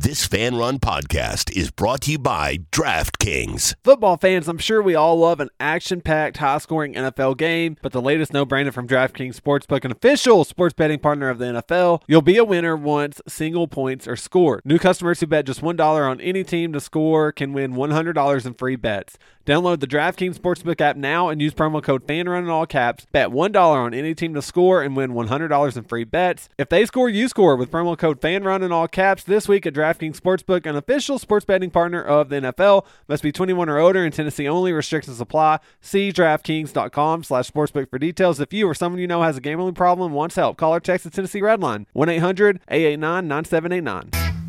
This Fan Run podcast is brought to you by DraftKings. Football fans, I'm sure we all love an action-packed, high-scoring NFL game, but the latest no-brainer from DraftKings Sportsbook, an official sports betting partner of the NFL, you'll be a winner once single points are scored. New customers who bet just $1 on any team to score can win $100 in free bets. Download the DraftKings Sportsbook app now and use promo code FANRUN in all caps. Bet $1 on any team to score and win $100 in free bets. If they score, you score with promo code FANRUN in all caps this week at DraftKings Sportsbook, an official sports betting partner of the NFL. Must be 21 or older in Tennessee only. Restrictions apply. See DraftKings.com/sportsbook for details. If you or someone you know has a gambling problem and wants help, call or text the Tennessee Red Line, 1-800-889-9789.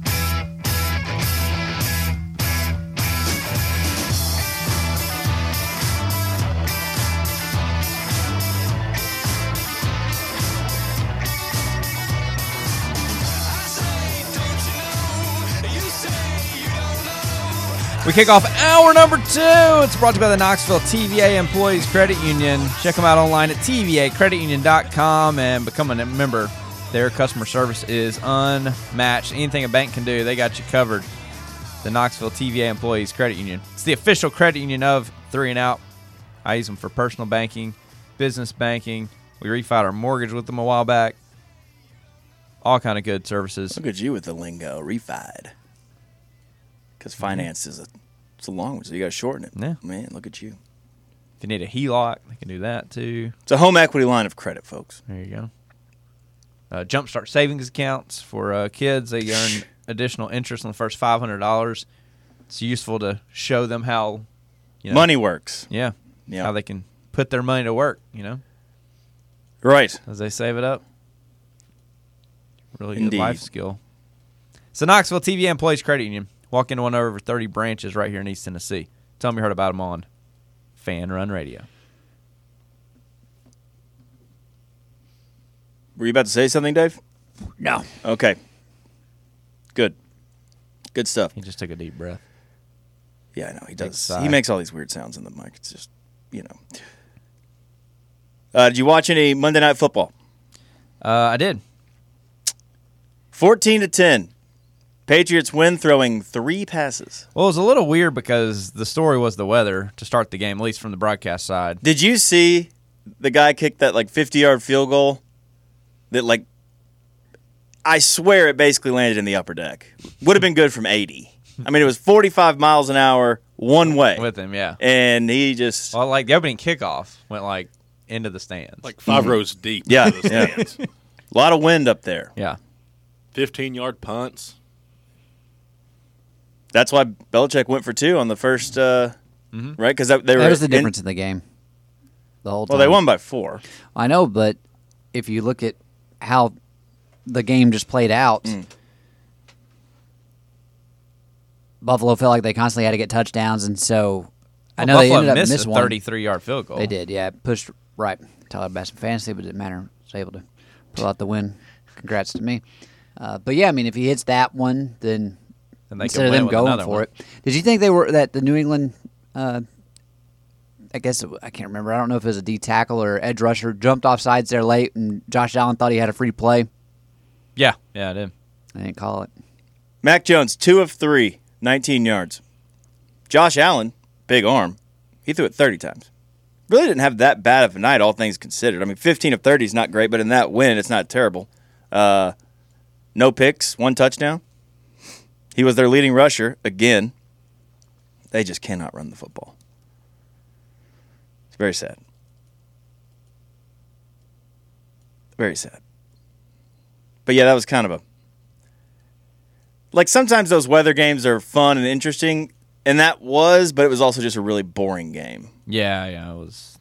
We kick off hour number 2. It's brought to you by the Knoxville TVA Employees Credit Union. Check them out online at tvacreditunion.com and become a member. Their customer service is unmatched. Anything a bank can do, they got you covered. The Knoxville TVA Employees Credit Union. It's the official credit union of 3 and Out. I use them for personal banking, business banking. We refied our mortgage with them a while back. All kind of good services. Look at you with the lingo, refied. Because finance is a long one, so you got to shorten it. Yeah. Man, look at you. If you need a HELOC, they can do that too. It's a home equity line of credit, folks. There you go. Jumpstart savings accounts for kids. They earn additional interest on the first $500. It's useful to show them how money works. Yeah. How they can put their money to work, Right. as they save it up. Really Indeed. good life skill. So Knoxville TVA Employees Credit Union. Walk into one of over 30 branches right here in East Tennessee. Tell them you heard about them on Fan Run Radio. Were you about to say something, Dave? No. Okay. Good. Good stuff. He just took a deep breath. Yeah, I know. He does. sigh. He makes all these weird sounds in the mic. It's just, Did you watch any Monday Night Football? I did. 14-10. Patriots win throwing 3 passes. Well, it was a little weird because the story was the weather to start the game, at least from the broadcast side. Did you see the guy kick that 50-yard field goal that I swear it basically landed in the upper deck. Would have been good from 80. I mean, it was 45 miles an hour one way. With him, yeah. And he just... Well, the opening kickoff went into the stands. 5 rows deep. Yeah. Into the stands. A lot of wind up there. Yeah. 15-yard punts. That's why Belichick went for 2 on the first, right? Because they were. That was the difference in the game. The whole time. Well, they won by 4. I know, but if you look at how the game just played out, Buffalo felt like they constantly had to get touchdowns, and so I know Buffalo they ended up missed missing a one. 33-yard field goal. They did, yeah. Pushed right. Tyler Bass in fantasy, but it didn't matter. Was able to pull out the win. Congrats to me. But yeah, I mean, if he hits that one, then And they instead can of win them with going another for one. it, did you think that the New England? I guess I can't remember. I don't know if it was a D tackle or edge rusher jumped off sides there late, and Josh Allen thought he had a free play. Yeah, I did. I didn't call it. Mac Jones, 2 of 3, 19 yards. Josh Allen, big arm, he threw it 30 times. Really didn't have that bad of a night, all things considered. I mean, 15 of 30 is not great, but in that win, it's not terrible. No picks, 1 touchdown. He was their leading rusher again. They just cannot run the football. It's very sad. Very sad. But yeah, that was kind of sometimes those weather games are fun and interesting, and that was, but it was also just a really boring game. Yeah, it was.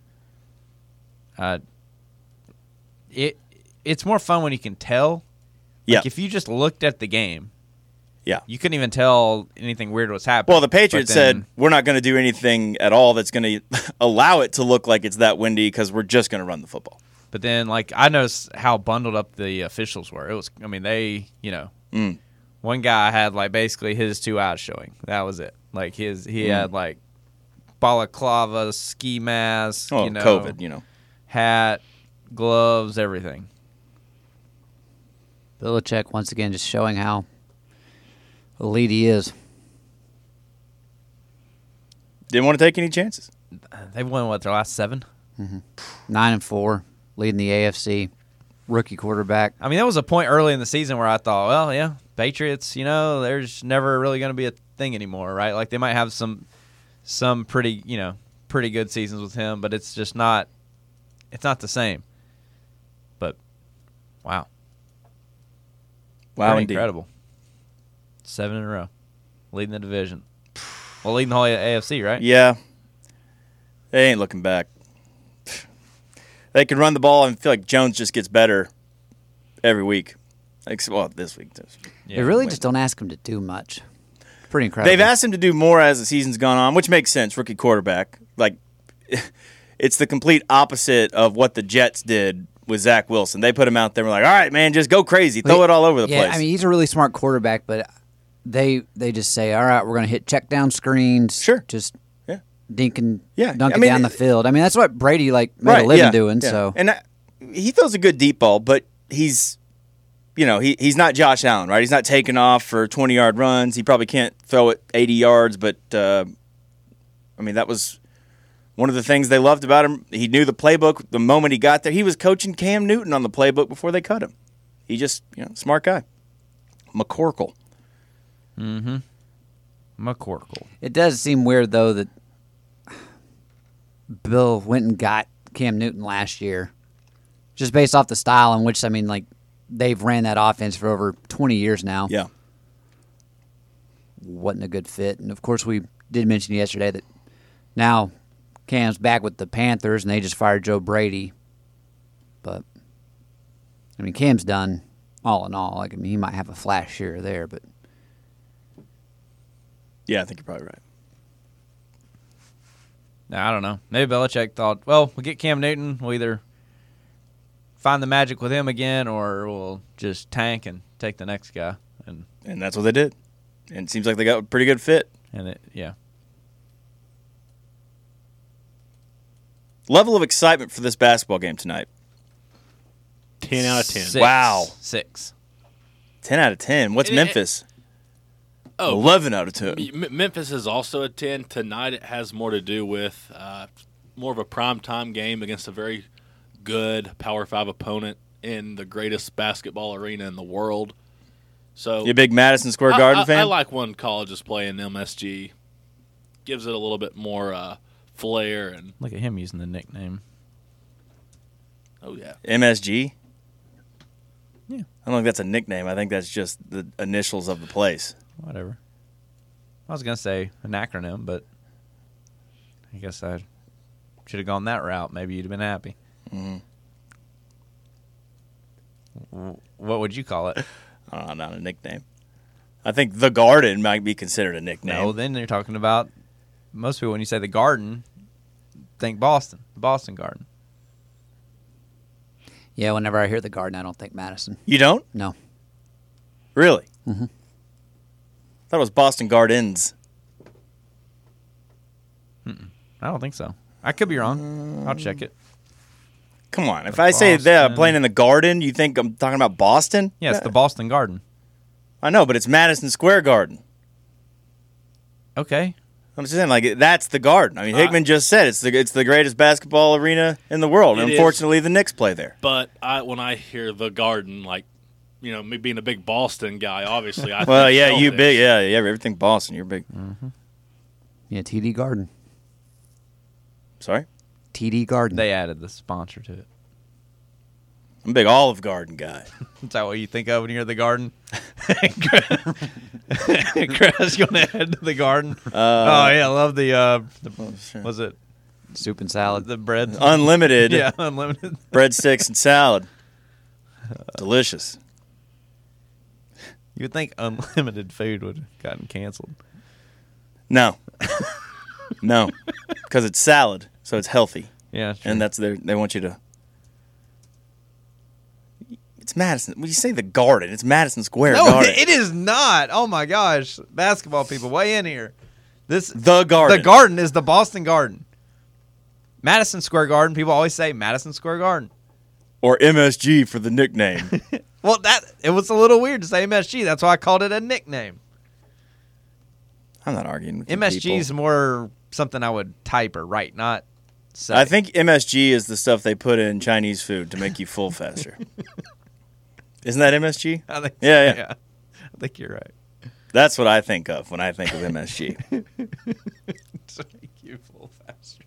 It's more fun when you can tell. Yeah. If you just looked at the game, Yeah. you couldn't even tell anything weird was happening. Well, the Patriots said, we're not going to do anything at all that's going to allow it to look like it's that windy because we're just going to run the football. But then, I noticed how bundled up the officials were. It was, they, one guy had, basically his 2 eyes showing. That was it. He had, balaclava, ski mask, COVID, hat, gloves, everything. Belichick once again just showing how Elite he is. Didn't want to take any chances. They've won, what, their last 7? 9-4, leading the AFC. Rookie quarterback. I mean, there was a point early in the season where I thought, well, yeah, Patriots, there's never really going to be a thing anymore, right? Like, they might have some pretty good seasons with him, but it's just not – it's not the same. But, wow. Wow, Pretty indeed. incredible. 7 in a row. Leading the division. Well, leading the whole AFC, right? Yeah. They ain't looking back. They can run the ball and feel like Jones just gets better every week. Well, this week. Yeah. They really just don't ask him to do much. Pretty incredible. They've asked him to do more as the season's gone on, which makes sense. Rookie quarterback. Like, it's the complete opposite of what the Jets did with Zach Wilson. They put him out there and were like, all right, man, just go crazy. Throw it all over the place. I mean, he's a really smart quarterback, but they just say, all right, we're going to hit check down screens. Sure. Just Yeah. dink and Yeah. dunk I it mean, down the field. I mean, that's what Brady made a living doing. yeah. So And he throws a good deep ball, but he's not Josh Allen, right? He's not taking off for 20-yard runs. He probably can't throw it 80 yards, but I mean, that was one of the things they loved about him. He knew the playbook the moment he got there. He was coaching Cam Newton on the playbook before they cut him. He just, smart guy. McCorkle. McCorkle. it does seem weird, though, that Bill went and got Cam Newton last year, just based off the style in which, I mean, like, they've ran that offense for over 20 years now. Yeah. Wasn't a good fit. And, of course, we did mention yesterday that now Cam's back with the Panthers, and they just fired Joe Brady. But, I mean, Cam's done all in all. Like, I mean, he might have a flash here or there, but Yeah, I think you're probably right. Now, I don't know. Maybe Belichick thought, well, we'll get Cam Newton. We'll either find the magic with him again or we'll just tank and take the next guy. And that's what they did. And it seems like they got a pretty good fit. Yeah. Level of excitement for this basketball game tonight. 10 out of 10. 6. Wow. 6. 10 out of 10. What's It- Memphis? Oh, 11 out of 10. Memphis is also a 10. Tonight it has more to do with more of a primetime game against a very good Power 5 opponent in the greatest basketball arena in the world. So You a big Madison Square Garden fan? I like when colleges play in MSG. Gives it a little bit more flair and Look at him using the nickname. oh yeah. MSG? Yeah. I don't think that's a nickname. I think that's just the initials of the place. Whatever. I was going to say an acronym, but I guess I should have gone that route. Maybe you'd have been happy. What would you call it? Not a nickname. I think the Garden might be considered a nickname. No, then you're talking about most people when you say the Garden, think Boston, the Boston Garden. yeah, whenever I hear the Garden, I don't think Madison. You don't? No. Really? Mm-hmm. I thought it was Boston Gardens. I don't think so. I could be wrong. I'll check it. Come on. If I say that I'm Boston. playing in the Garden, you think I'm talking about Boston? Yeah, it's the Boston Garden. I know, but it's Madison Square Garden. Okay. I'm just saying, like, that's the Garden. I mean, Hickman just said it's the greatest basketball arena in the world. It And is. unfortunately, the Knicks play there. But when I hear the Garden, like, me being a big Boston guy, obviously I Well, think yeah, you Celtics. big. Yeah, everything Boston. You're big. Yeah, TD Garden. Sorry? TD Garden. They added the sponsor to it. I'm a big Olive Garden guy. Is that what you think of when you're at the Garden? Chris, you want to head to the Garden? Oh, yeah, I love the was it Soup and salad. the bread? Unlimited Yeah, unlimited. breadsticks and salad. Delicious. You would think unlimited food would have gotten canceled. No. No. Because it's salad, so it's healthy. Yeah, And that's they want you to. It's Madison. When you say the Garden, it's Madison Square no, Garden. it is not. Oh my gosh, basketball people, weigh in here. The Garden. The Garden is the Boston Garden. Madison Square Garden. People always say Madison Square Garden. Or MSG for the nickname. Well, it was a little weird to say MSG. That's why I called it a nickname. I'm not arguing with you MSG is people. more something I would type or write, not say. I think MSG is the stuff they put in Chinese food to make you full faster. Isn't that MSG? I think Yeah. I think you're right. That's what I think of when I think of MSG. To make you full faster.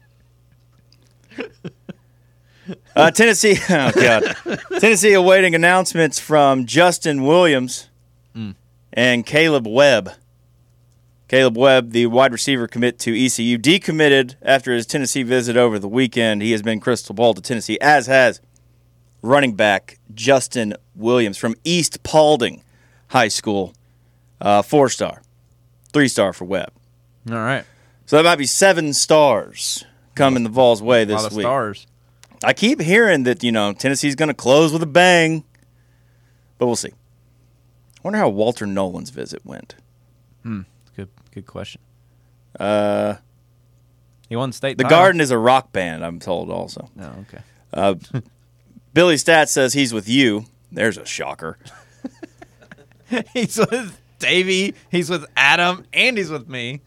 Tennessee, oh God, Tennessee awaiting announcements from Justin Williams and Caleb Webb. Caleb Webb, the wide receiver commit to ECU, decommitted after his Tennessee visit over the weekend. He has been crystal ball to Tennessee, as has running back Justin Williams from East Paulding High School. 4-star, 3-star for Webb. All right. So that might be 7 stars coming the Vols' way A this lot of week. stars. I keep hearing that, Tennessee's going to close with a bang, but we'll see. I wonder how Walter Nolan's visit went. Good question. The He won state title. Garden is a rock band, I'm told also. Oh, okay. Billy Stat says he's with you. There's a shocker. He's with Davey. He's with Adam, and he's with me.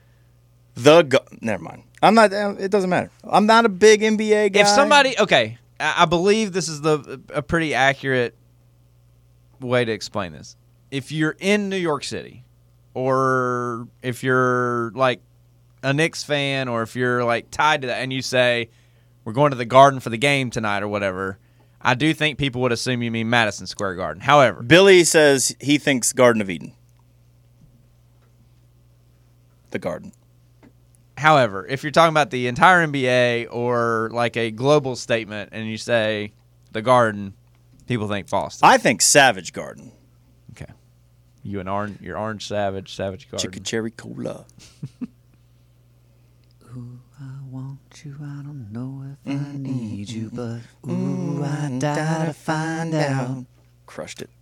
Never mind. I'm not. It doesn't matter. I'm not a big NBA guy. If somebody, okay, I believe this is a pretty accurate way to explain this. If you're in New York City, or if you're like a Knicks fan, or if you're like tied to that, and you say we're going to the Garden for the game tonight or whatever, I do think people would assume you mean Madison Square Garden. However, Billy says he thinks Garden of Eden. The Garden. However, if you're talking about the entire NBA or like a global statement and you say the Garden, people think Boston. I think Savage Garden. Okay. You're Orange Savage Garden. Chicken cherry cola. I want you, I don't know if I need you, but ooh, I die to find out. Crushed it.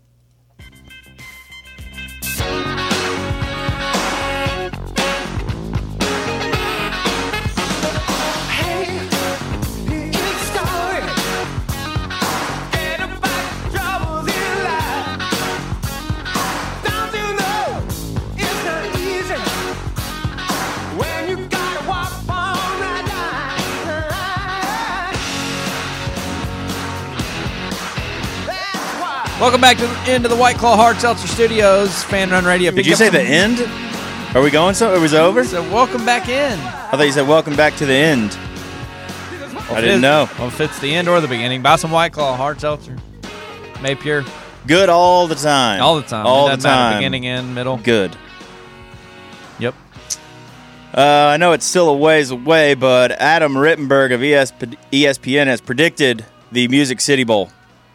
Welcome back into the White Claw Hard Seltzer Studios, Fan Run Radio. Did you say the end? Are we going so? It was over? So welcome back in. I thought you said welcome back to the end. I didn't know. Well, if it's the end or the beginning, buy some White Claw Hard Seltzer. Made pure. Good all the time. All the time. All It the doesn't matter, time. beginning, end, middle. Good. Yep. I know it's still a ways away, but Adam Rittenberg of ESPN has predicted the Music City Bowl.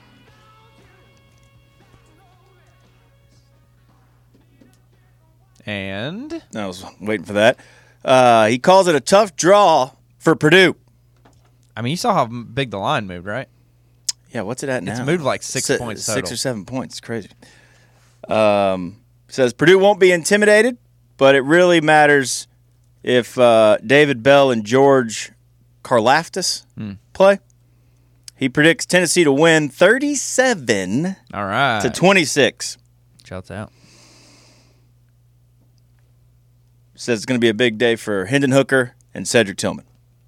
And I was waiting for that. He calls it a tough draw for Purdue. I mean, you saw how big the line moved, right? Yeah, what's it at now? It's moved like 6 points total. 6 or 7 points. It's crazy. Says Purdue won't be intimidated, but it really matters if David Bell and George Karlaftis play. He predicts Tennessee to win 37 All right. to 26. Shouts out. Says it's going to be a big day for Hendon Hooker and Cedric Tillman.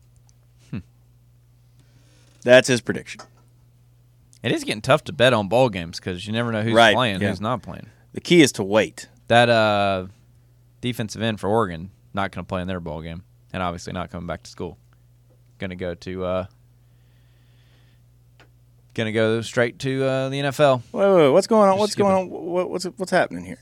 That's his prediction. It is getting tough to bet on bowl games because you never know who's Right, playing, yeah. who's not playing. The key is to wait. That defensive end for Oregon not going to play in their bowl game, and obviously not coming back to school. Going to go straight to the NFL. Wait, what's going on? Just What's skip going on? What's happening here?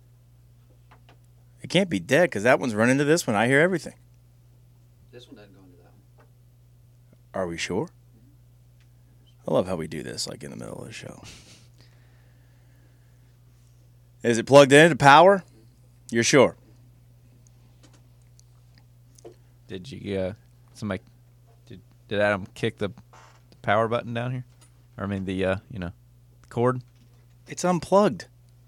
It can't be dead because that one's running to this one. I hear everything. This one doesn't go into that one. Are we sure? I love how we do this, like in the middle of the show. Is it plugged into power? You're sure? Did you somebody did Adam kick the power button down here? Or I mean the cord? It's unplugged.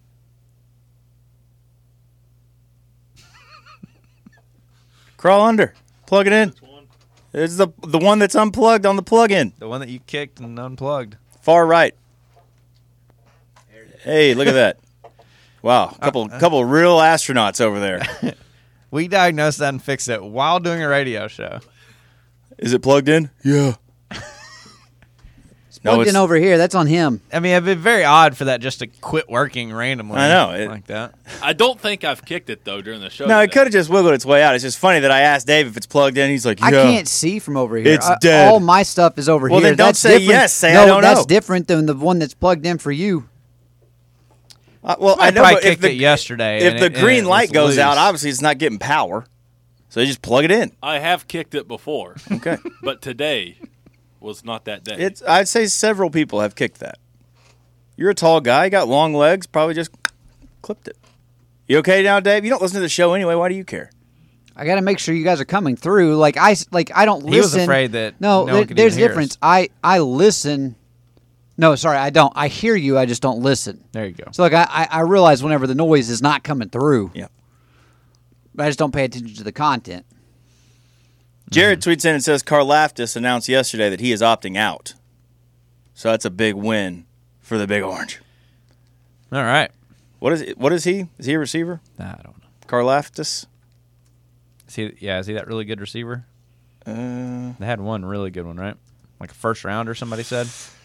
Crawl under. Plug it in. It's the one that's unplugged on the plug-in. The one that you kicked and unplugged. Far right. Hey, look at that. Wow, a couple real astronauts over there. We diagnosed that and fixed it while doing a radio show. Is it plugged in? Yeah. Plugged in over here. That's on him. I mean, it'd be very odd for that just to quit working randomly. I know. Like that. I don't think I've kicked it, though, during the show. No, it today. could have just wiggled its way out. It's just funny that I asked Dave if it's plugged in. He's like, yeah. I can't see from over here. It's dead. All my stuff is over Well, here. then don't That's say different. yes. Say no, I don't that's know. different than the one that's plugged in for you. Well, I know, probably but if kicked it yesterday. If and the it- and green it light was goes loose. out, obviously it's not getting power. So you just plug it in. I have kicked it before, Okay. but today was not that day. I'd say several people have kicked that. You're a tall guy, you got long legs, probably just clipped it. You okay now, Dave? You don't listen to the show anyway. Why do you care? I got to make sure you guys are coming through. Like I don't listen. He was afraid that no one could there's even hear difference. us. I listen. No, sorry, I don't. I hear you. I just don't listen. There you go. So like I realize whenever the noise is not coming through. Yeah. But I just don't pay attention to the content. Jared tweets in and says Karlaftis announced yesterday that he is opting out. So that's a big win for the Big Orange. All right. What is he? Is he a receiver? Nah, I don't know. Karlaftis? Is he that really good receiver? Uh, They had one really good one, right? Like a first rounder, somebody said.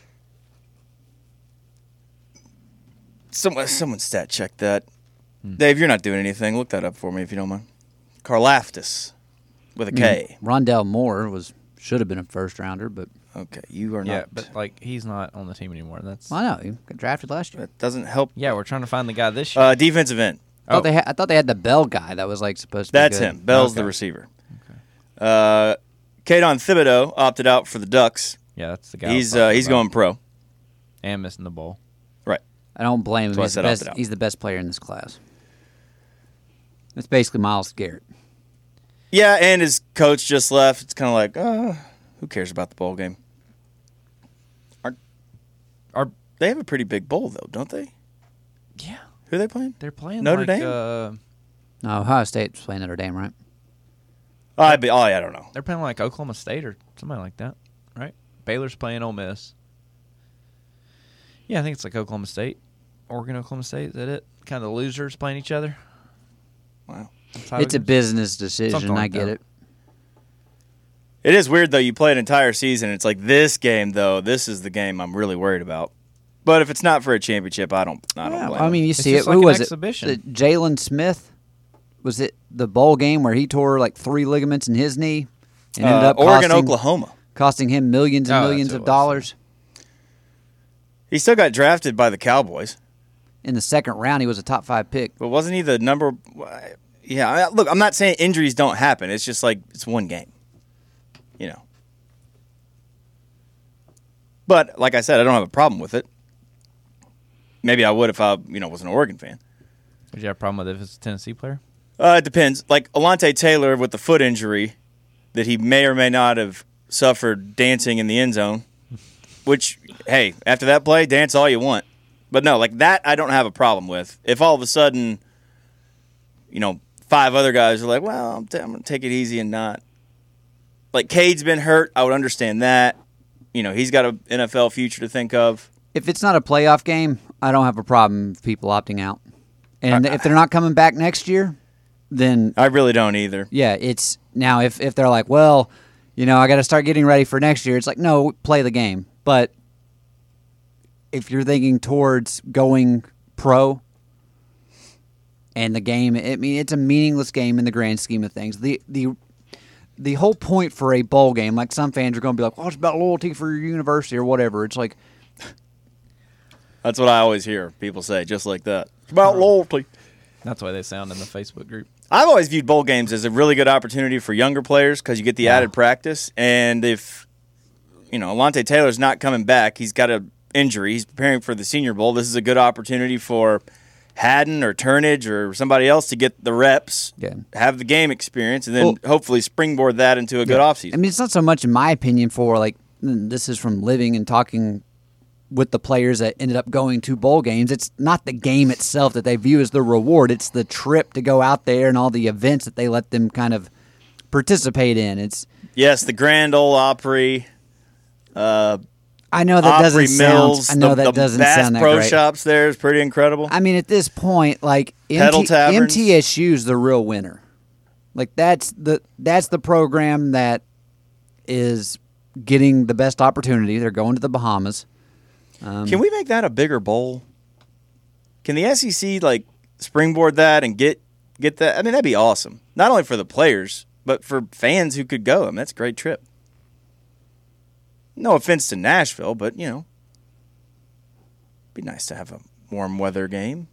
someone stat check that. Dave, you're not doing anything. Look that up for me if you don't mind. Karlaftis with a K. Rondell Moore should have been a first rounder, but Okay, you are Yeah, not. but like he's not on the team anymore. That's I know he got drafted last year. That doesn't help. yeah. We're trying to find the guy this year. Defensive end. I thought they had the Bell guy that was like supposed to be That's good. him. Bell's the Okay. receiver. Kadon Thibodeau opted out for the Ducks. Yeah, that's the guy. He's going pro. and missing the bowl. Right. I don't blame him. That's why I said opted out. He's the best player in this class. It's basically Myles Garrett. Yeah, and his coach just left. It's kind of like, who cares about the bowl game? They have a pretty big bowl, though, don't they? Yeah, Who are they playing? they're playing Notre like, Dame? No, Ohio State's playing Notre Dame, right? I don't know. They're playing like Oklahoma State or somebody like that, right? Baylor's playing Ole Miss. Yeah, I think it's like Oklahoma State, Oregon, Oklahoma State. Is that it? Kind of the losers playing each other. Wow. That's how it It's a goes. business decision. Something like I get that. it. It is weird, though. You play an entire season. It's like this game, though. This is the game I'm really worried about. But if it's not for a championship, I don't blame I mean, him. you It's see it. just like Who an was exhibition. it? Jalen Smith? Was it the bowl game where he tore like 3 ligaments in his knee and ended up Oregon, costing, Oklahoma. costing him millions and Oh, millions that's of who it was. dollars? He still got drafted by the Cowboys. In the second round, he was a top 5 pick. But wasn't he the number? Yeah, look, I'm not saying injuries don't happen. It's just like it's one game, you know. But like I said, I don't have a problem with it. Maybe I would if I, was an Oregon fan. Would you have a problem with it if it's a Tennessee player? It depends. Like Alontae Taylor with the foot injury that he may or may not have suffered dancing in the end zone. Which, hey, after that play, dance all you want. But no, like that, I don't have a problem with. If all of a sudden, 5 other guys are like, well, I'm going to take it easy and not. Like, Cade's been hurt. I would understand that. He's got an NFL future to think of. If it's not a playoff game, I don't have a problem with people opting out. And if they're not coming back next year, then I really don't either. yeah, it's now if they're like, well, I got to start getting ready for next year. It's like, no, play the game. But if you're thinking towards going pro and the game, it's a meaningless game in the grand scheme of things. The whole point for a bowl game, like some fans are going to be like, well, it's about loyalty for your university or whatever. It's like, That's what I always hear people say, just like that. It's about loyalty. That's why they sound in the Facebook group. I've always viewed bowl games as a really good opportunity for younger players because you get the added practice. And if, Alontae Taylor's not coming back, he's got an injury, he's preparing for the Senior Bowl, this is a good opportunity for Haddon or Turnage or somebody else to get the reps, have the game experience, and then hopefully springboard that into a good offseason. I mean, it's not so much, in my opinion, for like, this is from living and talking with the players that ended up going to bowl games. It's not the game itself that they view as the reward. It's the trip to go out there and all the events that they let them kind of participate in. Yes, the Grand Ole Opry. I I know that Opry doesn't Mills, sound. I know the that doesn't Bass sound that Pro great. Shops there is pretty incredible. I mean, at this point, like Pedal Taverns. MTSU's the real winner. Like that's the program that is getting the best opportunity. They're going to the Bahamas. Can we make that a bigger bowl? Can the SEC like springboard that and get that? I mean, that'd be awesome. Not only for the players, but for fans who could go. I mean, that's a great trip. No offense to Nashville, but, you know, it'd be nice to have a warm weather game.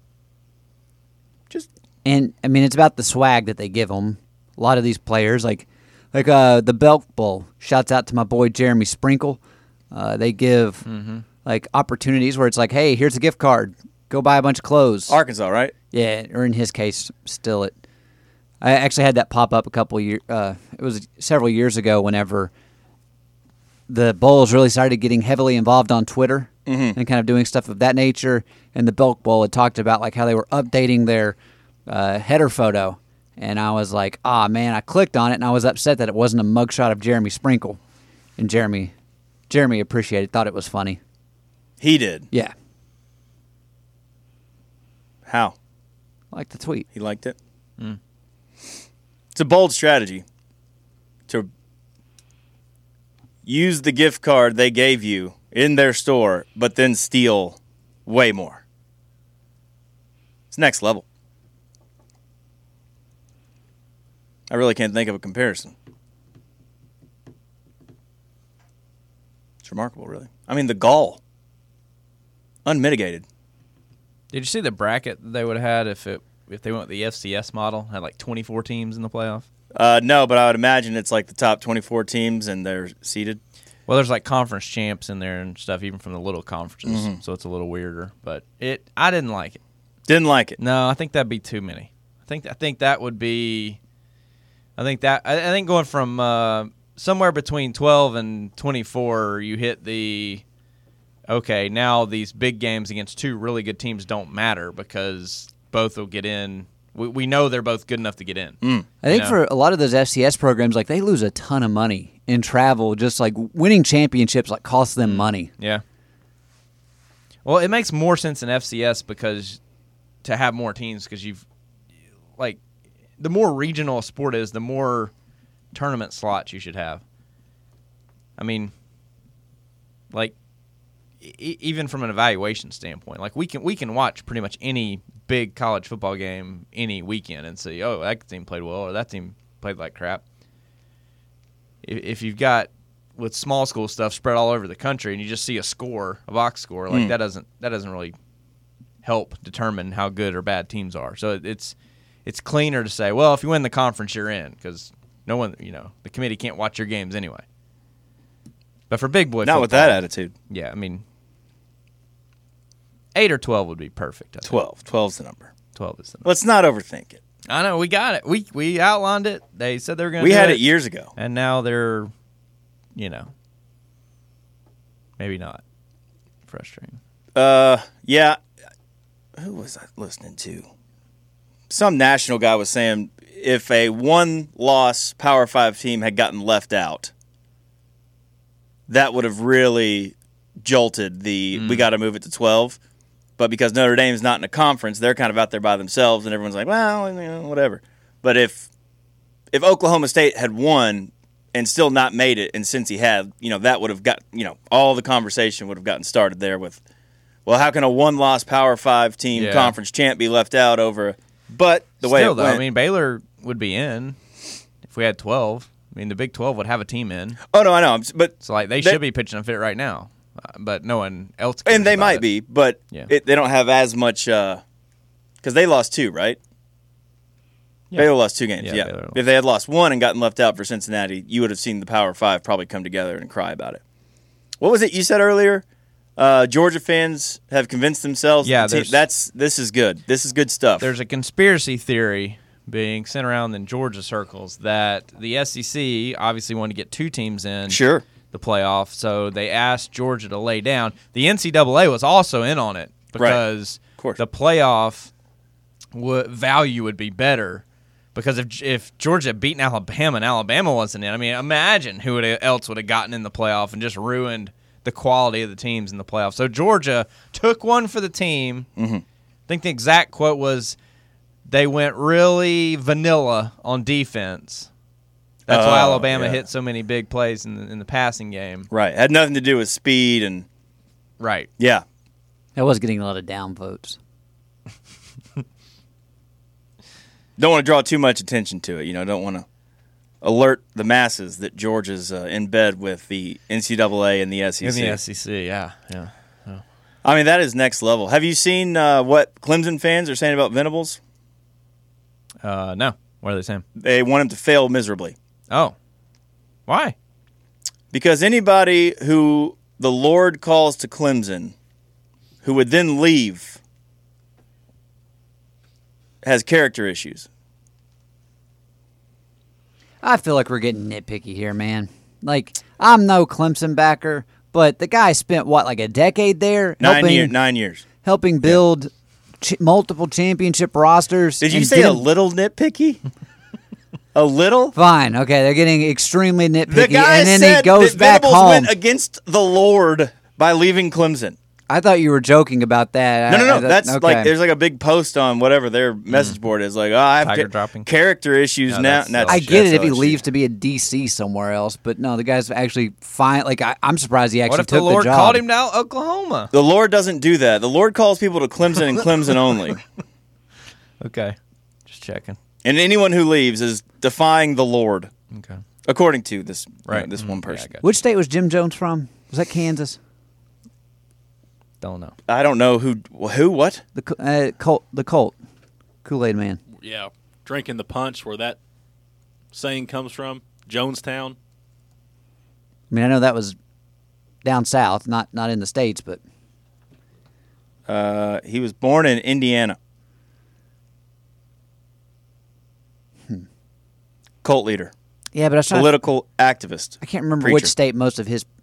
And I mean, it's about the swag that they give them. A lot of these players, like the Belk Bowl. Shouts out to my boy Jeremy Sprinkle. They give like opportunities where it's like, hey, here's a gift card. Go buy a bunch of clothes. Arkansas, right? Yeah, or in his case, still it. I actually had that pop up a couple of years. It was several years ago. Whenever the Bulls really started getting heavily involved on Twitter and kind of doing stuff of that nature, and the Belk Bowl had talked about like how they were updating their header photo, and I was like, man, I clicked on it and I was upset that it wasn't a mugshot of Jeremy Sprinkle, and Jeremy appreciated, thought it was funny. He did. Yeah, How? I like the tweet. He liked it? It's a bold strategy to use the gift card they gave you in their store, but then steal way more. It's next level. I really can't think of a comparison. It's remarkable, really. I mean, the gall. Unmitigated. Did you see the bracket they would have had if they went with the FCS model? Had like 24 teams in the playoff? No, but I would imagine it's like the top 24 teams and they're seeded. Well, there's like conference champs in there and stuff, even from the little conferences, so it's a little weirder. But I didn't like it. Didn't like it. No, I think that'd be too many. I think that would be. I think going from somewhere between 12 and 24, you hit the. Okay, now these big games against two really good teams don't matter because both will get in. We know they're both good enough to get in. I think for a lot of those FCS programs, like they lose a ton of money in travel. Just like winning championships, like costs them money. Yeah. Well, it makes more sense in FCS because to have more teams because you've like the more regional a sport is, the more tournament slots you should have. I mean, like even from an evaluation standpoint, like we can watch pretty much any big college football game any weekend and see, oh, that team played well or that team played like crap. If you've got with small school stuff spread all over the country and you just see a box score, like that doesn't really help determine how good or bad teams are. So it's cleaner to say, well, if you win the conference, you're in because no one, the committee can't watch your games anyway. But for big boy Not football, with that attitude. Yeah, I mean, 8 or 12 would be perfect. I think. 12. 12's the number. 12 is the number. Let's not overthink it. I know, we got it. We outlined it. They said they were going to do We had it years ago. And now they're, maybe not. Frustrating. Yeah. Who was I listening to? Some national guy was saying if a one-loss Power 5 team had gotten left out, that would have really jolted we got to move it to 12. But because Notre Dame's not in a conference, they're kind of out there by themselves, and everyone's like, well, whatever. But if Oklahoma State had won and still not made it, and Cincy had, that would have got, all the conversation would have gotten started there with, well, how can a one-loss Power 5 team conference champ be left out over? But the way it went, I mean, Baylor would be in if we had 12. I mean, the Big 12 would have a team in. Oh no, I know, but so like they should be pitching a fit right now, but no one else. Cares and they about might it. be, but they don't have as much because they lost 2, right? Yeah. Baylor lost 2 games. Yeah, Baylor lost. If they had lost 1 and gotten left out for Cincinnati, you would have seen the Power 5 probably come together and cry about it. What was it you said earlier? Georgia fans have convinced themselves. Yeah, this is good. This is good stuff. There's a conspiracy theory being sent around in Georgia circles that the SEC obviously wanted to get 2 teams in the playoff, so they asked Georgia to lay down. The NCAA was also in on it because the playoff value would be better because if Georgia had beaten Alabama and Alabama wasn't in, I mean, imagine who else would have gotten in the playoff and just ruined the quality of the teams in the playoffs. So Georgia took one for the team. Mm-hmm. I think the exact quote was, they went really vanilla on defense. That's why Alabama hit so many big plays in the passing game. Right. Had nothing to do with speed and Right. yeah. That was getting a lot of down votes. Don't want to draw too much attention to it. Don't want to alert the masses that Georgia's in bed with the NCAA and the SEC. In the SEC, yeah. I mean, that is next level. Have you seen what Clemson fans are saying about Venables? No. What are they saying? They want him to fail miserably. Oh. Why? Because anybody who the Lord calls to Clemson, who would then leave, has character issues. I feel like we're getting nitpicky here, man. Like, I'm no Clemson backer, but the guy spent, like a decade there? 9 years. Helping build multiple championship rosters. Did you say a little nitpicky? A little? Fine. Okay, they're getting extremely nitpicky, The guy and then said he goes that back Venables home. went against the Lord by leaving Clemson. I thought you were joking about that. No. That's okay. like there's like a big post on whatever their message board is. Like, I have Tiger dropping. character issues now. that's I get it if he LSU. leaves to be a DC somewhere else, but no, the guy's actually fine. Like, I'm surprised he actually What if took the Lord job. called him to Oklahoma? The Lord doesn't do that. The Lord calls people to Clemson and Clemson only. Okay. Just checking. And anyone who leaves is defying the Lord, Okay. according to this Right. this one person. Yeah, I got Which state was Jim Jones from? Was that Kansas? Don't know. I don't know who what. The Colt, Kool-Aid Man. Yeah, drinking the punch where that saying comes from, Jonestown. I mean, I know that was down south, not in the States, but He was born in Indiana. Cult leader, yeah, but I was trying to, political activist. I can't remember preacher. which state most of his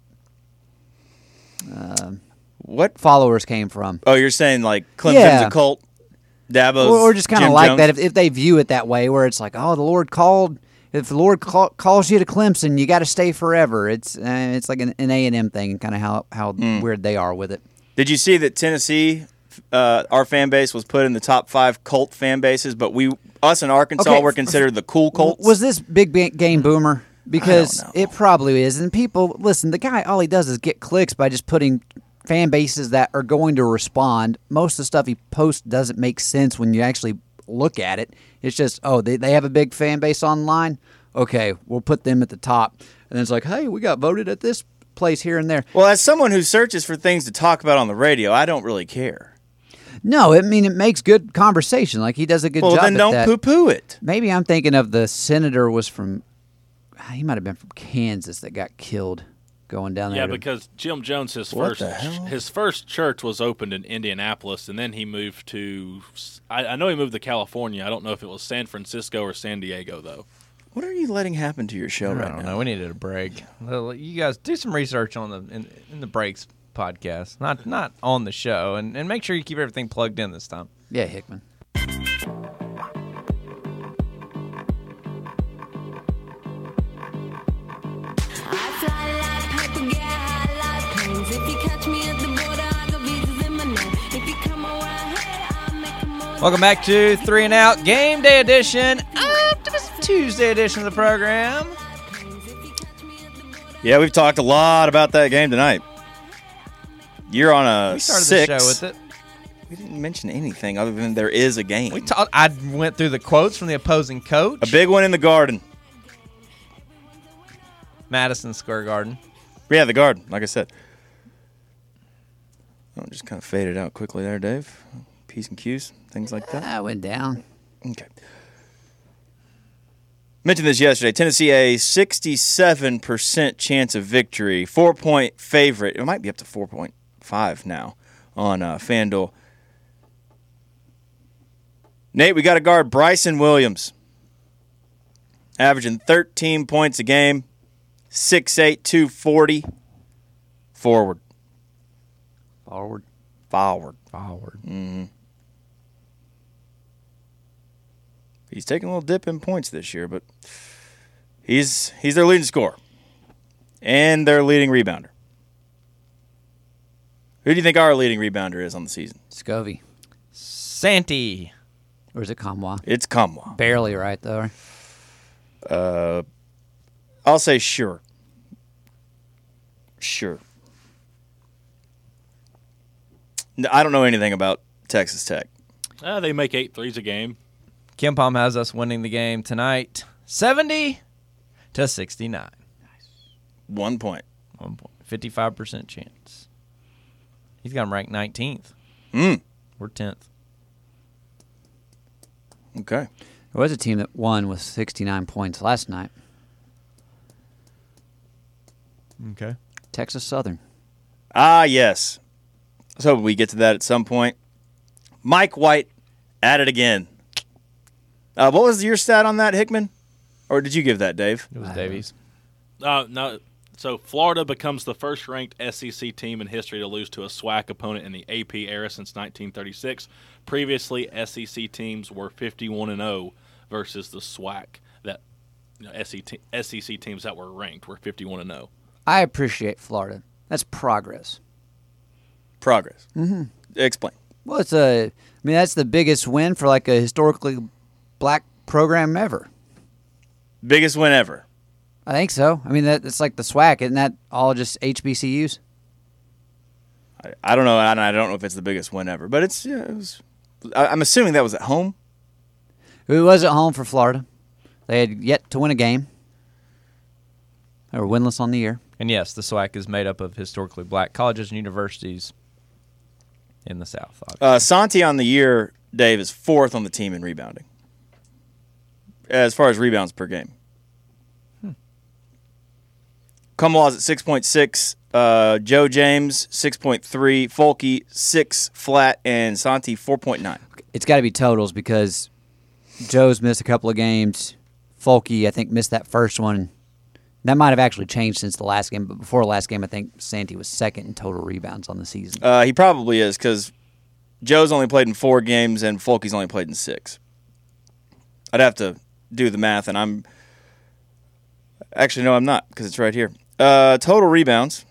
What? followers came from. Oh, you're saying like Clemson's Yeah. a cult, Dabo's Or just kind of Jim like Jones? that if they view it that way, where it's like, oh, the Lord called. If the Lord calls you to Clemson, you got to stay forever. It's like an A&M thing, and kind of how weird they are with it. Did you see that Tennessee, our fan base was put in the top 5 cult fan bases, but us in Arkansas Okay, were considered the cool Colts? Was this big game boomer? Because I don't know. it probably is. And people, listen, the guy, all he does is get clicks by just putting fan bases that are going to respond. Most of the stuff he posts doesn't make sense when you actually look at it. It's just, oh, they have a big fan base online? Okay, we'll put them at the top. And then it's like, hey, we got voted at this place here and there. Well, as someone who searches for things to talk about on the radio, I don't really care. No, I mean, it makes good conversation. Like, he does a good Well, job then at don't that. poo-poo it. Maybe I'm thinking of the senator was from, he might have been from Kansas that got killed going down there. Yeah, to- because Jim Jones, What the hell? his first church was opened in Indianapolis, and then he moved to. I know he moved to California. I don't know if it was San Francisco or San Diego though. What are you letting happen to your show I right don't now? know. We needed a break. Well, you guys do some research on in the breaks podcast, not on the show, and make sure you keep everything plugged in this time. Yeah, Hickman. I fly like paper, get high like planes. If you catch me at the border, I got visas in my name. If you come around here, I'll make 'em more. Welcome back to 3 and Out Game Day Edition, Optimism Tuesday edition of the program. Yeah, we've talked a lot about that game tonight. You're on a We started 6. the show with it. We didn't mention anything other than there is a game. I went through the quotes from the opposing coach. A big one in the Garden. Madison Square Garden. Yeah, the Garden, like I said. Oh, just kind of faded out quickly there, Dave. P's and Q's, things like that. That went down. Okay. Mentioned this yesterday. Tennessee, a 67% chance of victory. 4-point favorite. It might be up to 4.5 now on FanDuel. Nate, we got to guard Bryson Williams. Averaging 13 points a game. 6'8", 240. Forward. Forward. He's taking a little dip in points this year, but he's their leading scorer and their leading rebounder. Who do you think our leading rebounder is on the season? Scovey. Santee. Or is it Kamwa? It's Kamwa. Barely right, though. I'll say sure. Sure. I don't know anything about Texas Tech. They make 8 threes a game. Kim Palm has us winning the game tonight, 70-69. 1 point. 1 point. 55% chance. He's got him ranked 19th. We're 10th. Okay. There was a team that won with 69 points last night. Okay. Texas Southern. Ah, yes. I was hoping we get to that at some point. Mike White at it again. What was your stat on that, Hickman? Or did you give that, Dave? It was Davies. No. So Florida becomes the first-ranked SEC team in history to lose to a SWAC opponent in the AP era since 1936. Previously, SEC teams were 51-0 versus the SWAC. That SEC teams that were ranked were 51-0. I appreciate Florida. That's progress. Progress. Explain. Well, that's the biggest win for like a historically black program ever. Biggest win ever. I think so. I mean, it's like the SWAC. Isn't that all just HBCUs? I don't know. I don't know if it's the biggest win ever, but it was. I'm assuming that was at home. It was at home for Florida. They had yet to win a game. They were winless on the year. And yes, the SWAC is made up of historically black colleges and universities in the South. Santi on the year, Dave, is 4th on the team in rebounding. As far as rebounds per game. Cumwall's at 6.6. Joe James, 6.3. Folke, 6 flat. And Santi, 4.9. It's got to be totals because Joe's missed a couple of games. Folke, I think, missed that first one. That might have actually changed since the last game, but before the last game, I think Santi was 2nd in total rebounds on the season. He probably is because Joe's only played in 4 games and Folke's only played in 6. I'd have to do the math, and I'm... Actually, no, I'm not because it's right here. Total rebounds.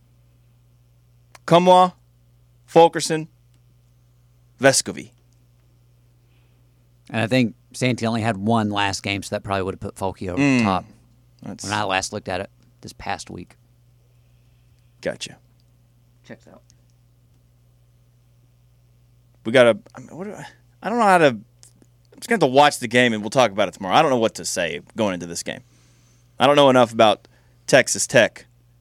Cumwa, Fulkerson, Vescovi. And I think Santi only had one last game, so that probably would have put Folke over the top. When I last looked at it this past week. Gotcha. Checks out. We got to... I don't know how to... I'm just going to have to watch the game, and we'll talk about it tomorrow. I don't know what to say going into this game. I don't know enough about Texas Tech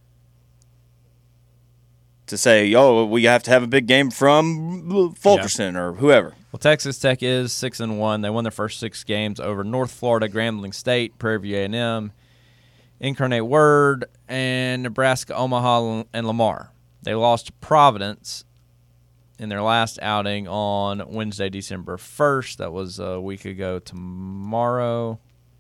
to say, we have to have a big game from Fulkerson or whoever. Well, Texas Tech is 6-1. They won their first 6 games over North Florida, Grambling State, Prairie View A&M, Incarnate Word, and Nebraska, Omaha, and Lamar. They lost to Providence in their last outing on Wednesday, December 1st. That was a week ago tomorrow,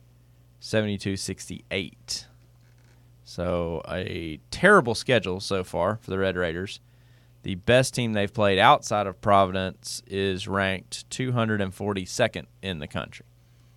72-68. So a terrible schedule so far for the Red Raiders. The best team they've played outside of Providence is ranked 242nd in the country.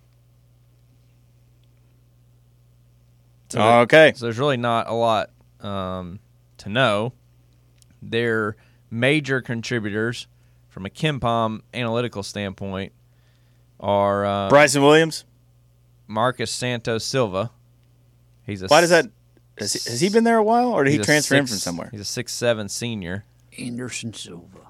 Okay. So there's really not a lot to know. Their major contributors from a KenPom analytical standpoint are Bryson Williams? Marcus Santos Silva. Why does that... Has he been there a while, or did he transfer in from somewhere? He's a 6'7" senior. Anderson Silva.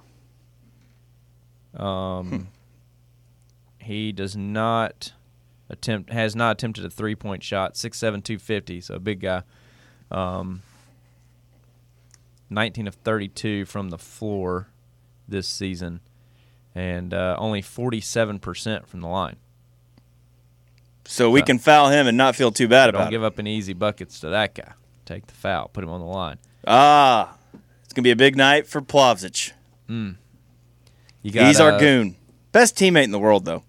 He has not attempted a 3-point shot. 6'7", 250, so a big guy. 19 of 32 from the floor this season, and only 47% from the line. So we can foul him and not feel too bad about it. Don't give up any easy buckets to that guy. Take the foul. Put him on the line. It's going to be a big night for Plavsic. He's our goon. Best teammate in the world, though.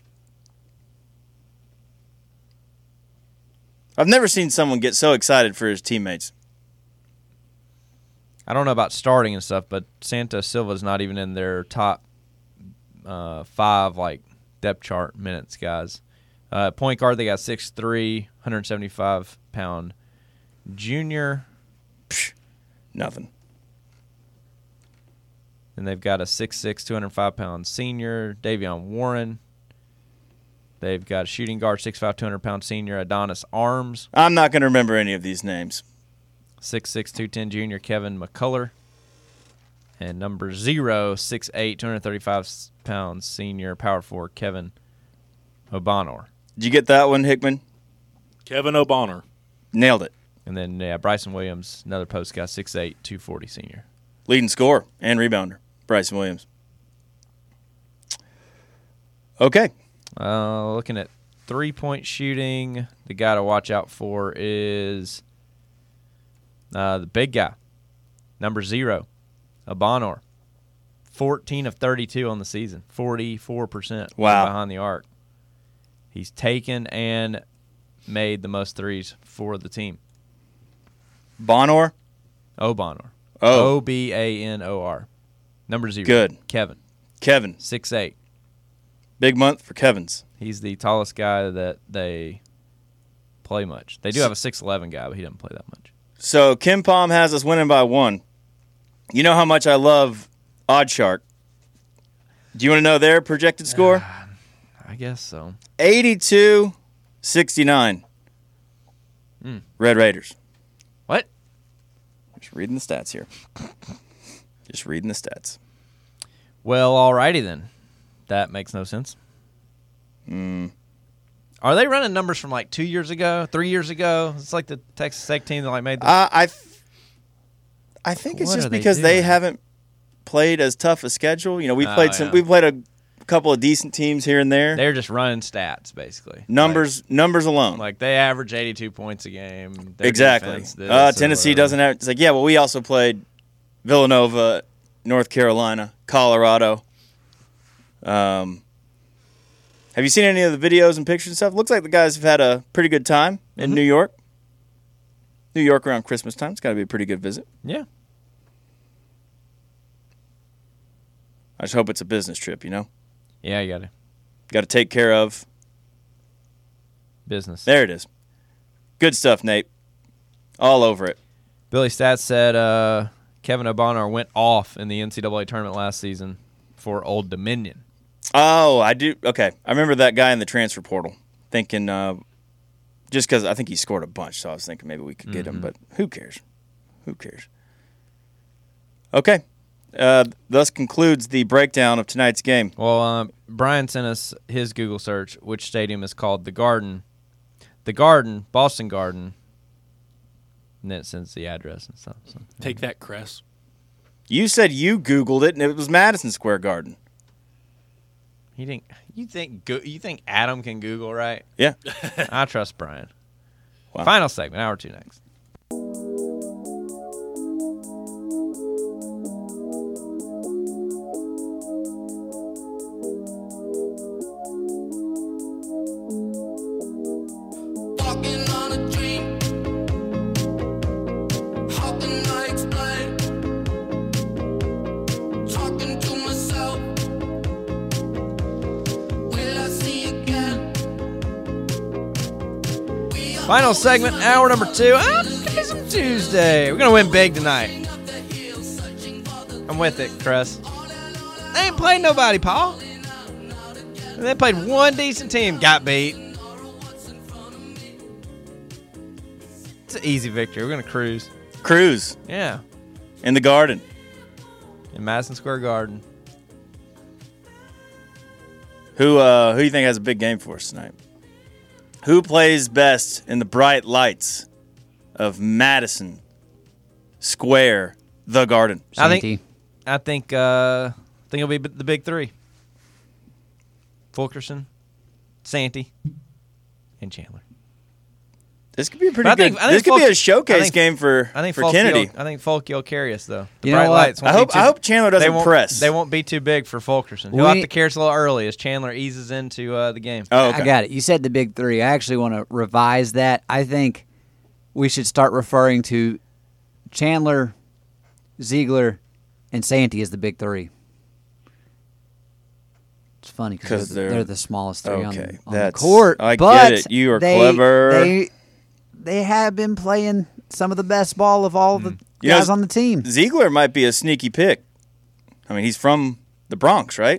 I've never seen someone get so excited for his teammates. I don't know about starting and stuff, but Santos Silva's not even in their top 5 depth chart minutes guys. Point guard, they got 6'3", 175-pound junior. Nothing. Then they've got a 6'6", 205-pound senior, Davion Warren. They've got a shooting guard, 6'5", 200-pound senior, Adonis Arms. I'm not going to remember any of these names. 6'6", 210 junior, Kevin McCullough. And number 0, 6'8", 235-pound senior, power forward, Kevin O'Bonnor. Did you get that one, Hickman? Kevin O'Bonnor. Nailed it. And then Bryson Williams, another post guy, 6'8", 240 senior. Leading scorer and rebounder, Bryson Williams. Okay. Looking at three-point shooting, the guy to watch out for is the big guy, number 0, O'Bonnor. 14 of 32 on the season, 44% Wow. behind the arc. He's taken and made the most threes for the team. Bonor? O'Bonnor. Oh. Obanor. Number 0. Good. Kevin. Kevin. 6'8". Big month for Kevin's. He's the tallest guy that they play much. They do have a 6'11" guy, but he doesn't play that much. So Kim Palm has us winning by 1. You know how much I love Oddshark. Do you want to know their projected score? I guess so. 82-69. Red Raiders. What? Just reading the stats here. Just reading the stats. Well, alrighty then. That makes no sense. Are they running numbers from like 2 years ago, 3 years ago? It's like the Texas Tech team that like made the I think it's What just are they because they doing? haven't played as tough a schedule. You know, we Oh, played yeah. we played a couple of decent teams here and there. They're just running stats basically. Numbers alone. Like they average 82 points a game. Their Exactly. defense this or Tennessee whatever. doesn't have. It's like, yeah, well, we also played Villanova, North Carolina, Colorado. Have you seen any of the videos and pictures and stuff? Looks like the guys have had a pretty good time in New York. New York around Christmas time. It's got to be a pretty good visit. Yeah. I just hope it's a business trip, you know? Yeah, you got to Got to take care of. business. There it is. Good stuff, Nate. All over it. Billy Stats said Kevin O'Bonnor went off in the NCAA tournament last season for Old Dominion. Oh, I do. Okay. I remember that guy in the transfer portal thinking, just because I think he scored a bunch, so I was thinking maybe we could get him, but who cares? Who cares? Okay. Thus concludes the breakdown of tonight's game. Well, Brian sent us his Google search, which stadium is called the Garden. The Garden, Boston Garden. And then it sends the address and stuff. So. Take that, Cress. You said you Googled it, and it was Madison Square Garden. You think Adam can Google, right? Yeah. I trust Brian. Wow. Final segment, hour 2 next. Walking on a dream. How can I explain? Talking to myself. Will I see again? Final segment, hour number 2. Optimism Tuesday. We're going to win big tonight. I'm with it, Chris. They ain't played nobody, Paul. They played one decent team, got beat. It's an easy victory. We're going to cruise. Cruise Yeah. in the Garden. In Madison Square Garden. Who do you think has a big game for us tonight? Who plays best in the bright lights of Madison Square, the Garden? Shanty. I think it'll be the big 3. Fulkerson, Santee, and Chandler. This could be a pretty But I good. think This could be Folk- a showcase I think- game for I think for Folky Kennedy. I think Folky will carry us though. The You know bright what? lights. I hope Chandler doesn't won't, press. They won't be too big for Fulkerson. He'll We- have to carry us a little early as Chandler eases into the game. Oh, okay. I got it. You said the big 3. I actually want to revise that. I think we should start referring to Chandler, Ziegler, and Santee as the big 3. It's funny 'Cause because they're- they're the smallest 3 on, Okay, on the that's- court. I get but it. You are they- clever. They have been playing some of the best ball of all the You know, guys on the team. Ziegler might be a sneaky pick. I mean, he's from the Bronx, right?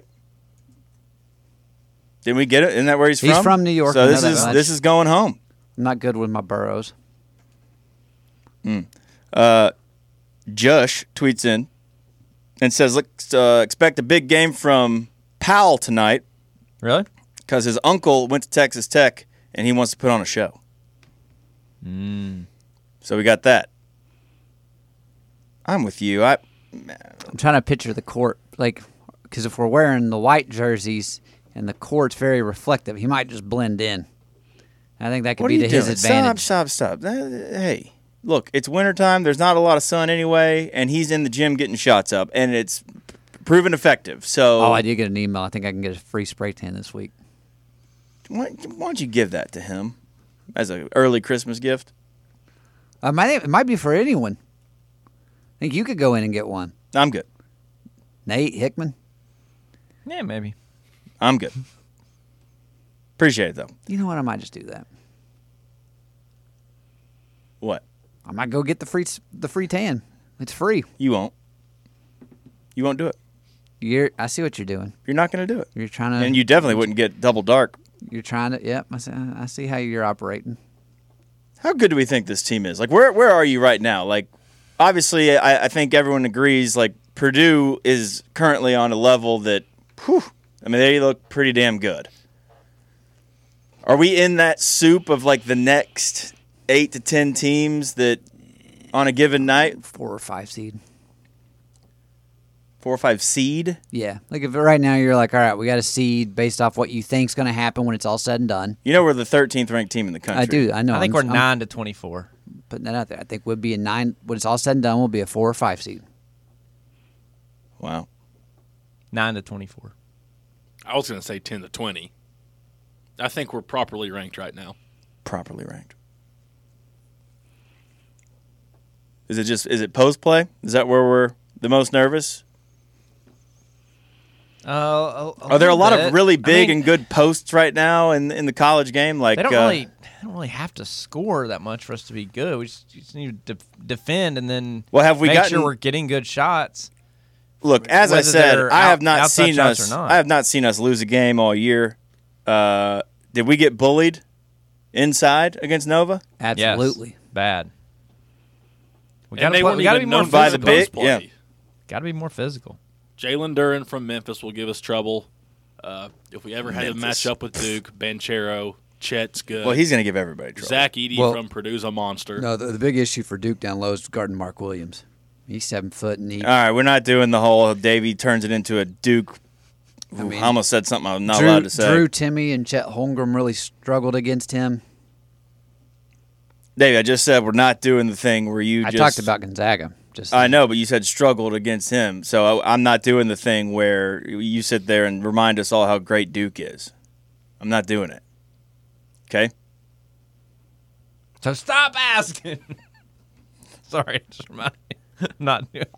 Didn't we get it? Isn't that where he's from? He's from New York, So I know this that is much. this is going home. I'm not good with my boroughs. Josh tweets in and says, "Let's expect a big game from Powell tonight Really? because his uncle went to Texas Tech and he wants to put on a show." So we got that. I'm with you. I'm trying to picture the court, like, because if we're wearing the white jerseys and the court's very reflective, he might just blend in. I think that could What are be you to his doing? advantage. Stop. Hey, look, it's wintertime. There's not a lot of sun anyway, and he's in the gym getting shots up, and it's proven effective. So Oh, I did get an email. I think I can get a free spray tan this week. why don't you give that to him as an early Christmas gift? It might be for anyone. I think you could go in and get one. I'm good. Nate Hickman. Yeah, maybe. I'm good. Appreciate it, though. You know what? I might just do that. What? I might go get the free tan. It's free. You won't. You won't do it. I see what you're doing. You're not going to do it. You're trying to. And you definitely wouldn't get double dark. You're trying to. Yep. I see how you're operating. How good do we think this team is? Like, where are you right now? Like, obviously, I think everyone agrees, like, Purdue is currently on a level that, whew, I mean, they look pretty damn good. Are we in that soup of, like, the next 8 to 10 teams that on a given night? 4 or 5 seed. 4 or 5 seed? Yeah. Like if right now you're like, all right, we got a seed based off what you think's going to happen when it's all said and done. You know we're the 13th ranked team in the country. I do. I know. I think I'm we're 9 to 24. putting that out there. I think we'll be a 9. When it's all said and done, we'll be a 4 or 5 seed. Wow. 9 to 24. I was going to say 10 to 20. I think we're properly ranked right now. Properly ranked. Is it post play? Is that where we're the most nervous? Are there a lot of really big and good posts right now in the college game? Like They don't really have to score that much for us to be good. We just need to defend and then Well, make sure we're getting good shots. Look, as I whether said, they're I have not outside seen shots us. or not. I have not seen us lose a game all year. Did we get bullied inside against Nova? Absolutely. Yes, bad. We And they weren't gotta be even more known by for the the big- post play. yeah. Got to be more physical. Jalen Duran from Memphis will give us trouble. If we ever had to Memphis. match up with Duke, Banchero, Chet's good. Well, he's going to give everybody trouble. Zach Edey Well- from Purdue's a monster. No, the big issue for Duke down low is guarding Mark Williams. He's 7 foot and he. All right, we're not doing the whole Davey turns it into a Duke. I mean, I almost said something I'm not allowed to say. Drew Timmy and Chet Holmgren really struggled against him. Davey, I just said we're not doing the thing where you I just. talked about Gonzaga. Just I know, but you said struggled against him. So I'm not doing the thing where you sit there and remind us all how great Duke is. I'm not doing it. Okay? So stop asking. Sorry, just remind me. Not doing.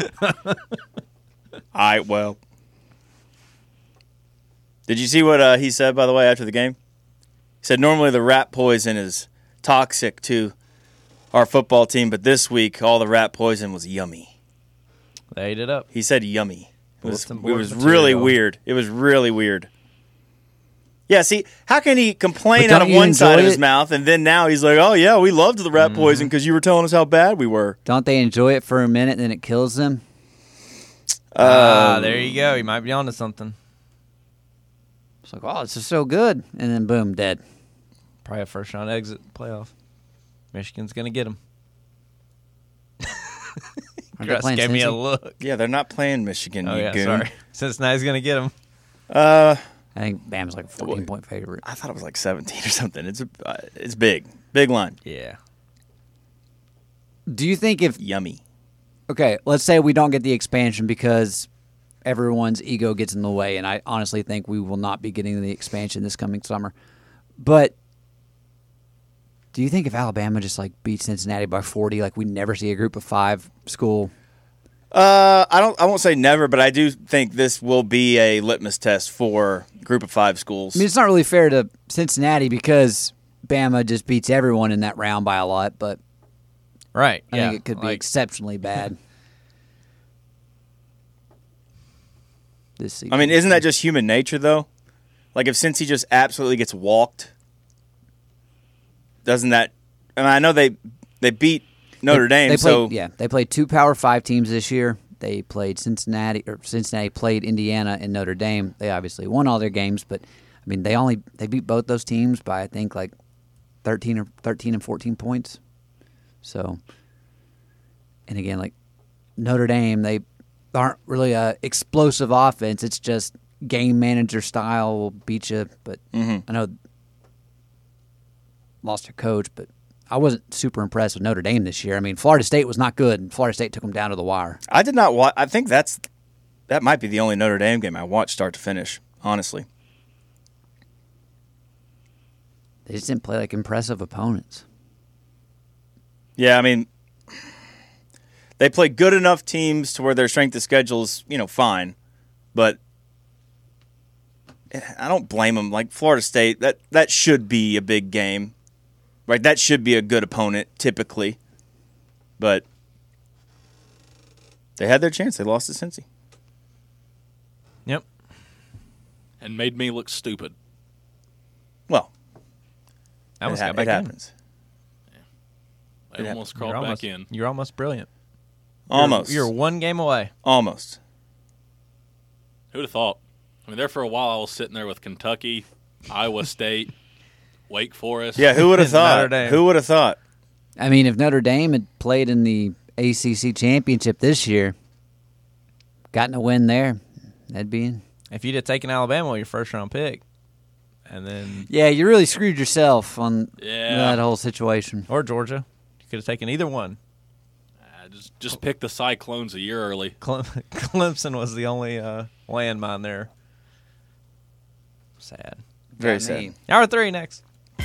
Well. Did you see what he said, by the way, after the game? He said, normally the rat poison is toxic to our football team, but this week all the rat poison was yummy. They ate it up. He said yummy. It was Bulletin board really material. weird. It was really weird. Yeah, see, how can he complain But out don't of you one side of enjoy his it? mouth, and then now he's like, oh, yeah, we loved the rat poison because you were telling us how bad we were. Don't they enjoy it for a minute and then it kills them? There you go. He might be onto something. It's like, oh, this is so good. And then boom, dead. Probably a first round exit playoff. Michigan's gonna get him. Aren't they Chris playing gave me a Cincy? look. Yeah, they're not playing Michigan, Oh you yeah, goon. sorry. Cincinnati's gonna get him. I think Bama's like a 14-point favorite. I thought it was like 17 or something. It's big. Big line. Yeah. Do you think if Yummy. okay, let's say we don't get the expansion because everyone's ego gets in the way, and I honestly think we will not be getting the expansion this coming summer. But do you think if Alabama just like beats Cincinnati by 40, like we never see a group of 5 school? I won't say never, but I do think this will be a litmus test for group of 5 schools. I mean, it's not really fair to Cincinnati because Bama just beats everyone in that round by a lot, but Right. I yeah. think it could be exceptionally bad. this season. I mean, isn't that just human nature, though? Like, if Cincy just absolutely gets walked, doesn't that? I mean, I know they beat Notre Dame, so they played 2 Power 5 teams this year. They played Cincinnati played Indiana and Notre Dame. They obviously won all their games, but I mean, they beat both those teams by I think like 13 and 14 points. So, and again, like Notre Dame, they aren't really a explosive offense. It's just game manager style will beat you. But I know lost their coach, but I wasn't super impressed with Notre Dame this year. I mean, Florida State was not good, and Florida State took them down to the wire. I did not watch. I think that might be the only Notre Dame game I watched start to finish, honestly. They just didn't play like impressive opponents. Yeah, I mean, they play good enough teams to where their strength of schedule is, fine. But I don't blame them. Like Florida State, that should be a big game. Right, that should be a good opponent, typically. But they had their chance. They lost to Cincy. Yep. And made me look stupid. Well, I almost got it back in. happens. I almost crawled You're back in. You're almost brilliant. Almost. You're one game away. Almost. Who'd have thought? I mean, there for a while I was sitting there with Kentucky, Iowa State, Wake Forest. Yeah, who would have Notre thought? Dame. Who would have thought? I mean, if Notre Dame had played in the ACC championship this year, gotten a win there, that'd be in. If you'd have taken Alabama with your first-round pick, and then Yeah, you really screwed yourself on Yeah. that whole situation. or Georgia, you could have taken either one. Just pick the Cyclones a year early. Clemson was the only landmine there. Sad. Very Got sad. me. Hour 3 next.